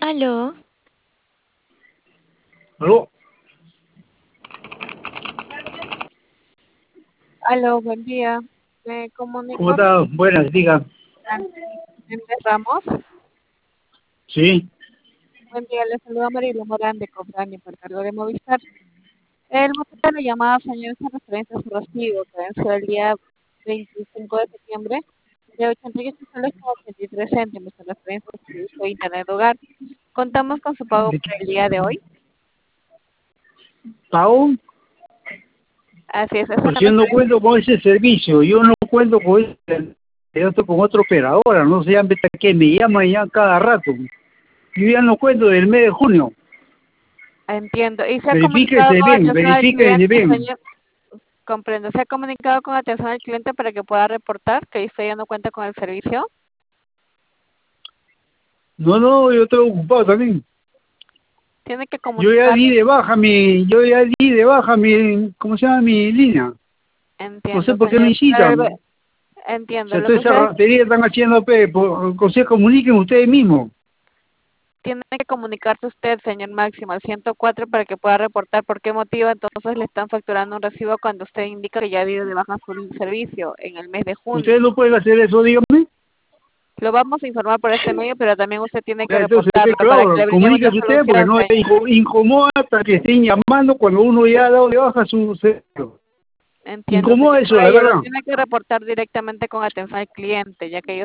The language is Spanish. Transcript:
Aló, ¿Aló? Aló, buen día. Me ¿Cómo comunico está? Buenas, diga. con Méndez Ramos. Sí. Buen día, le saluda Marilo Morán de Cobrani por cargo de Movistar. El motivo de la llamada, señor, es en referencia a su recibo que venció el día 25 de septiembre de 88 soles con 83 céntimos en referencia a su servicio de Internet Hogar. Contamos con su pago ¿De por qué? el día de hoy. ¿Pago? Así es en Pues yo no referencia. cuento con ese servicio, yo no cuento con ese, yo estoy con otra operadora, no sé que me llaman ya cada rato. Yo ya no cuento del mes de junio. Entiendo. ¿Y se ha comunicado Verifíquese con bien, atención al verifíquese cliente, bien. señor? Comprendo. ¿Se ha comunicado con atención al cliente para que pueda reportar que usted ya no cuenta con el servicio? No, no, yo estoy ocupado también. Tiene que comunicar. Yo ya di de baja mi, ¿cómo se llama? Mi línea. No sé Entiendo, por qué me señor. incitan. O Entiendo. sea, Lo toda que esa ustedes ratería están haciendo, comuniquen ustedes mismos. tienen que comunicarse usted, señor Máximo, al 104 para que pueda reportar por qué motivo entonces le están facturando un recibo cuando usted indica que ya dio de baja su servicio en el mes de junio. Ustedes no pueden hacer eso, dígame. Lo vamos a informar por este medio, pero también usted tiene que Ya, entonces, reportarlo para que claro, le brindemos la comuníquese usted porque solución, no señor. incomoda hasta que estén llamando cuando uno ya ha dado de baja su cerebro. Entiendo, Incomoda señor. eso, Por la ello, lo verdad. tiene que reportar directamente con atención al cliente, ya que ellos